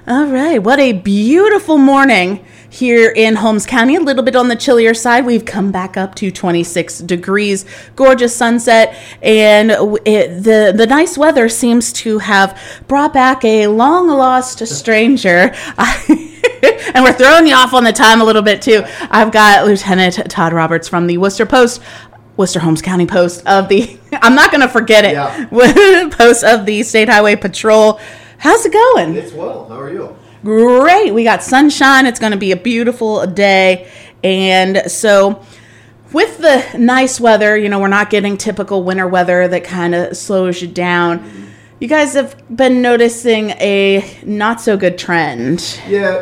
All right, what a beautiful morning here in Holmes County. A little bit on the chillier side. We've come back up to 26 degrees, gorgeous sunset, and the nice weather seems to have brought back a long-lost stranger. And we're throwing you off on the time a little bit, too. I've got Lieutenant Todd Roberts from the Worcester Holmes County Post of the, I'm not going to forget it, Post of the State Highway Patrol. How's it going? It's well. How are you? Great. We got sunshine. It's going to be a beautiful day. And so with the nice weather, we're not getting typical winter weather that kind of slows you down. Mm-hmm. You guys have been noticing a not so good trend.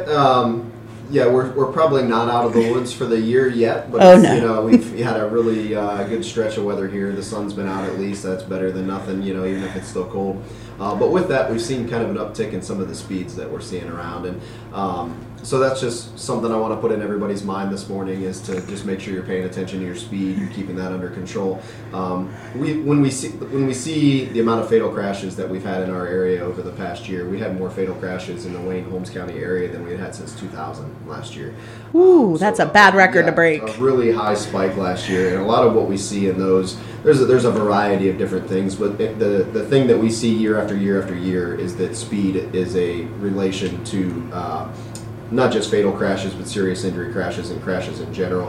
Yeah, we're probably not out of the woods for the year yet, but we've had a really good stretch of weather here. The sun's been out at least. That's better than nothing, even if it's still cold. But with that, we've seen kind of an uptick in some of the speeds that we're seeing around, and so that's just something I want to put in everybody's mind this morning, is to just make sure you're paying attention to your speed, you're keeping that under control. When we see the amount of fatal crashes that we've had in our area over the past year, we had more fatal crashes in the Wayne Holmes County area than we had since 2000 last year. Ooh, that's a bad record to break. A really high spike last year, and a lot of what we see in those, there's a variety of different things, but the thing that we see year after year after year is that speed is a relation to not just fatal crashes, but serious injury crashes and crashes in general.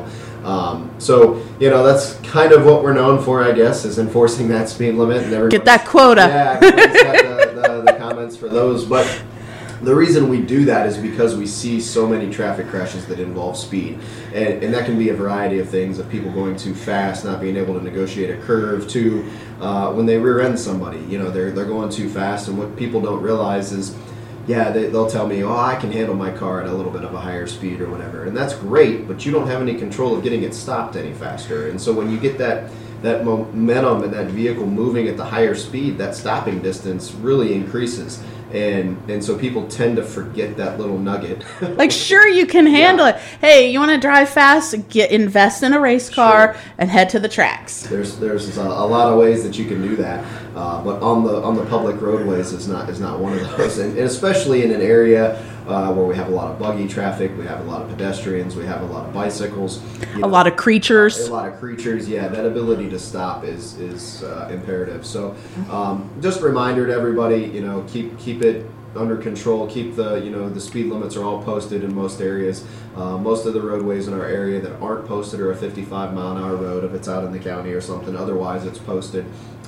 So that's kind of what we're known for, I guess, is enforcing that speed limit. And get that quota. Yeah, everybody's got the comments for those, but the reason we do that is because we see so many traffic crashes that involve speed. And that can be a variety of things, of people going too fast, not being able to negotiate a curve, to when they rear end somebody, they're going too fast. And what people don't realize is, they'll tell me, I can handle my car at a little bit of a higher speed or whatever. And that's great, but you don't have any control of getting it stopped any faster. And so when you get that momentum and that vehicle moving at the higher speed, that stopping distance really increases. And so people tend to forget that little nugget. Like, sure, you can handle it. Hey, you want to drive fast? Invest in a race car and head to the tracks. There's a lot of ways that you can do that, but on the public roadways is not one of those. And especially in an area where we have a lot of buggy traffic, we have a lot of pedestrians, we have a lot of bicycles, a lot of creatures. Yeah, that ability to stop is imperative. So just a reminder to everybody, keep it under control. Keep the speed limits are all posted in most areas. Most of the roadways in our area that aren't posted are a 55-mile-an-hour road if it's out in the county or something. Otherwise, it's posted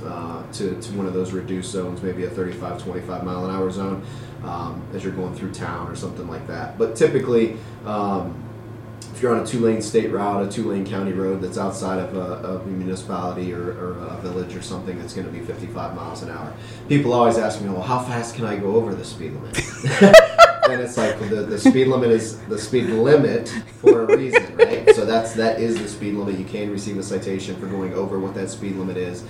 to one of those reduced zones, maybe a 35, 25-mile-an-hour zone as you're going through town or something like that. But typically, if you're on a 2-lane state route, a 2-lane county road that's outside of a municipality or a village or something, that's going to be 55 miles an hour. People always ask me, well, how fast can I go over the speed limit? And it's like, the speed limit is the speed limit for a reason, right? So that is the speed limit. You can receive a citation for going over what that speed limit is,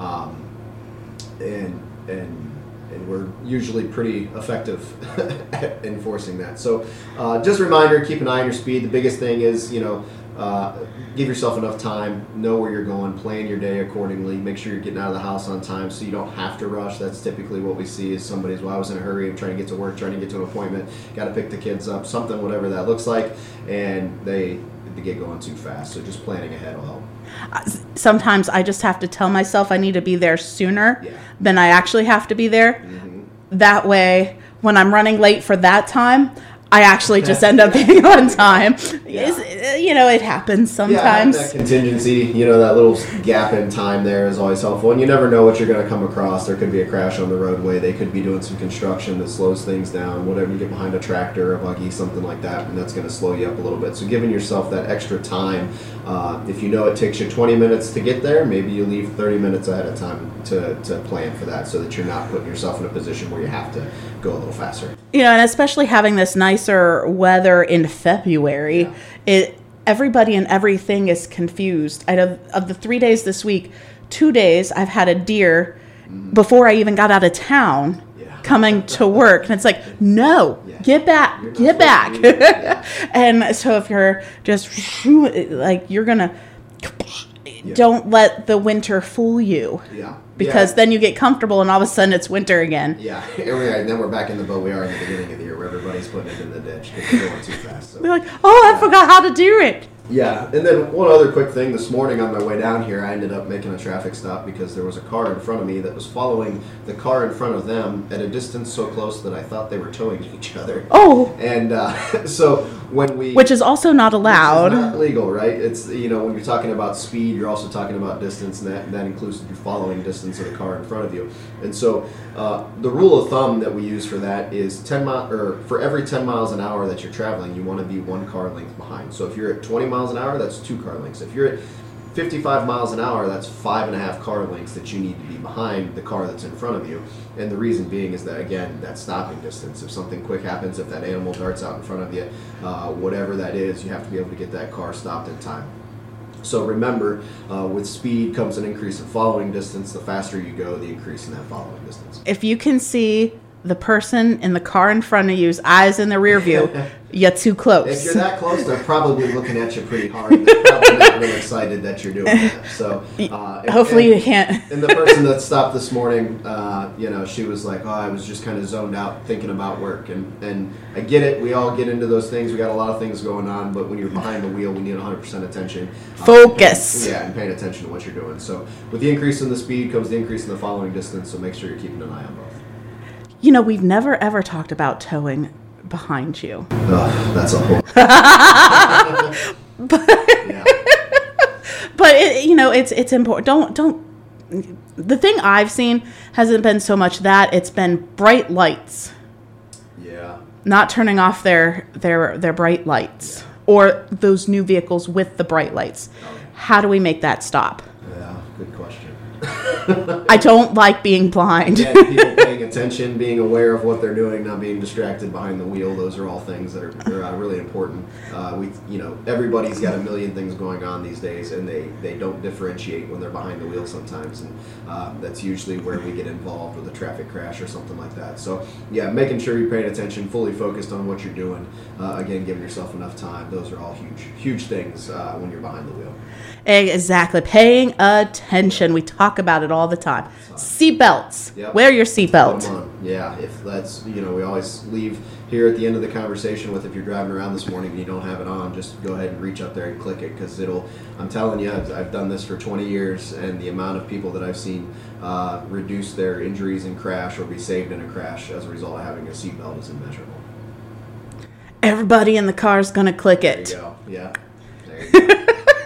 and we're usually pretty effective at enforcing that. So just a reminder, keep an eye on your speed. The biggest thing is, give yourself enough time, know where you're going, plan your day accordingly, make sure you're getting out of the house on time so you don't have to rush. That's typically what we see, is somebody's, I was in a hurry, I'm trying to get to work, trying to get to an appointment, got to pick the kids up, something, whatever that looks like, and they get going too fast. So just planning ahead will help. Sometimes I just have to tell myself I need to be there sooner than I actually have to be there. Mm-hmm. That way, when I'm running late for that time, I actually just end up being on time. It happens sometimes. Yeah, that contingency, that little gap in time there is always helpful. And you never know what you're going to come across. There could be a crash on the roadway. They could be doing some construction that slows things down. Whatever, you get behind a tractor, a buggy, something like that, and that's going to slow you up a little bit. So giving yourself that extra time. If you know it takes you 20 minutes to get there, maybe you leave 30 minutes ahead of time to plan for that, so that you're not putting yourself in a position where you have to go a little faster. And especially having this nicer weather in February, everybody and everything is confused. Of the 3 days this week, 2 days I've had a deer before I even got out of town coming to work, and it's like, no, get back. And so if you're just like, you're gonna don't let the winter fool you, because then you get comfortable and all of a sudden it's winter again. Yeah, and then we're back in the boat we are in the beginning of the year where everybody's putting it in the ditch because they're going too fast. So. They're like, I forgot how to do it. Yeah, and then one other quick thing. This morning on my way down here, I ended up making a traffic stop because there was a car in front of me that was following the car in front of them at a distance so close that I thought they were towing each other. Oh. And so when we... Which is also not allowed. Which is not legal, right? It's, when you're talking about speed, you're also talking about distance, and that includes your following distance of the car in front of you. And so the rule of thumb that we use for that is for every 10 miles an hour that you're traveling, you want to be 1 car length behind. So if you're at 20 miles an hour, that's 2 car lengths. If you're at 55 miles an hour, that's 5.5 car lengths that you need to be behind the car that's in front of you. And the reason being is that, again, that stopping distance. If something quick happens, if that animal darts out in front of you, whatever that is, you have to be able to get that car stopped in time. So remember, with speed comes an increase in following distance. The faster you go, the increase in that following distance. If you can see the person in the car in front of you's eyes in the rear view, you're too close. If you're that close, they're probably looking at you pretty hard. And they're probably not really excited that you're doing that. So hopefully you can't. And the person that stopped this morning, she was like, I was just kind of zoned out thinking about work. And I get it. We all get into those things. We got a lot of things going on. But when you're behind the wheel, we need 100% attention. Focus. And paying attention to what you're doing. So with the increase in the speed comes the increase in the following distance. So make sure you're keeping an eye on both. We've never ever talked about towing behind you. That's a whole. But it's important. Don't. The thing I've seen hasn't been so much that, it's been bright lights. Yeah. Not turning off their bright lights, or those new vehicles with the bright lights. Okay. How do we make that stop? Yeah, good question. I don't like being blind. Yeah, people paying attention, being aware of what they're doing, not being distracted behind the wheel. Those are all things that are really important. Everybody's got a million things going on these days, and they don't differentiate when they're behind the wheel sometimes, and that's usually where we get involved with a traffic crash or something like that. So, yeah, making sure you're paying attention, fully focused on what you're doing. Again, giving yourself enough time. Those are all huge things when you're behind the wheel. Exactly. Paying attention. We talk about it all the time. Seatbelts. Yep. Wear your seatbelt. Yeah, if that's, we always leave here at the end of the conversation with, if you're driving around this morning and you don't have it on, just go ahead and reach up there and click it, because I'm telling you, I've done this for 20 years, and the amount of people that I've seen reduce their injuries in crash or be saved in a crash as a result of having a seatbelt is immeasurable. Everybody in the car is going to click it. There you go. Yeah. There you go.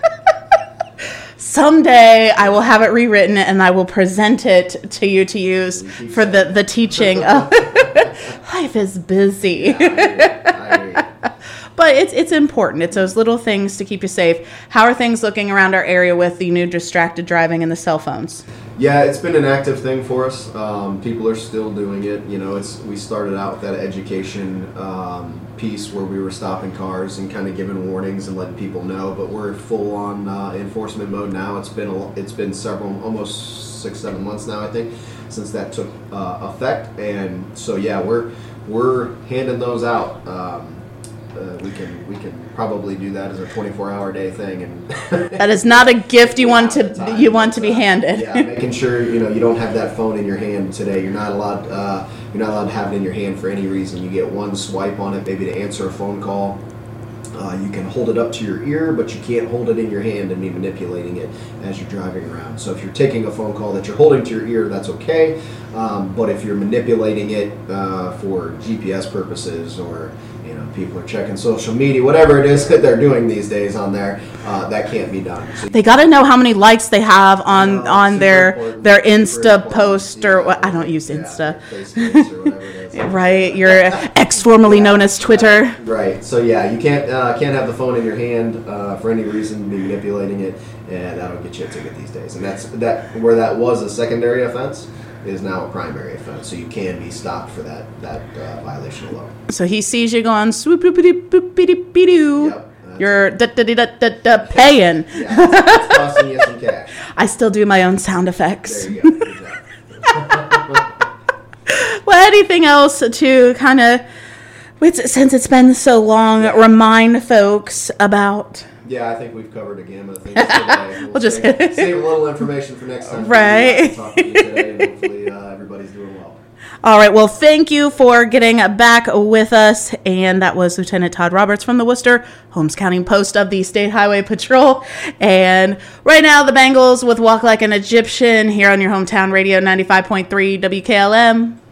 Someday I will have it rewritten and I will present it to you to use for the teaching. Life is busy. Yeah, I hear you. But it's important. It's those little things to keep you safe. How are things looking around our area with the new distracted driving and the cell phones? Yeah, it's been an active thing for us. People are still doing it. We started out with that education piece where we were stopping cars and kind of giving warnings and letting people know. But we're full on enforcement mode now. It's been several, almost 6-7 months now, I think, since that took effect. And so yeah, we're handing those out. We can probably do that as a 24-hour day thing, and that is not a gift you want to be handed. Yeah, making sure you don't have that phone in your hand today. You're not allowed to have it in your hand for any reason. You get one swipe on it, maybe to answer a phone call. You can hold it up to your ear, but you can't hold it in your hand and be manipulating it as you're driving around. So if you're taking a phone call that you're holding to your ear, that's okay. But if you're manipulating it for GPS purposes, or people are checking social media, whatever it is that they're doing these days on there, that can't be done. So they got to know how many likes they have on their Insta post, or I don't use Insta. Facebook or whatever it is. Right, your ex formerly known as Twitter. Right. So yeah, you can't have the phone in your hand for any reason, be manipulating it, and that'll get you a ticket these days. And that's where that was a secondary offense is now a primary offense, so you can be stopped for that violation alone. So he sees you going swoop boop boop doo. Yep. You're paying. Yeah, it's costing you some cash. I still do my own sound effects. There you go. Exactly. Well, anything else to kind of, since it's been so long, remind folks about Yeah, I think we've covered a gamut of things today. We'll just save a little information for next time. Right. Talk to you today, and hopefully everybody's doing well. All right. Well, thank you for getting back with us. And that was Lieutenant Todd Roberts from the Worcester Holmes County Post of the State Highway Patrol. And right now, the Bengals with Walk Like an Egyptian here on your hometown radio, 95.3 WKLM.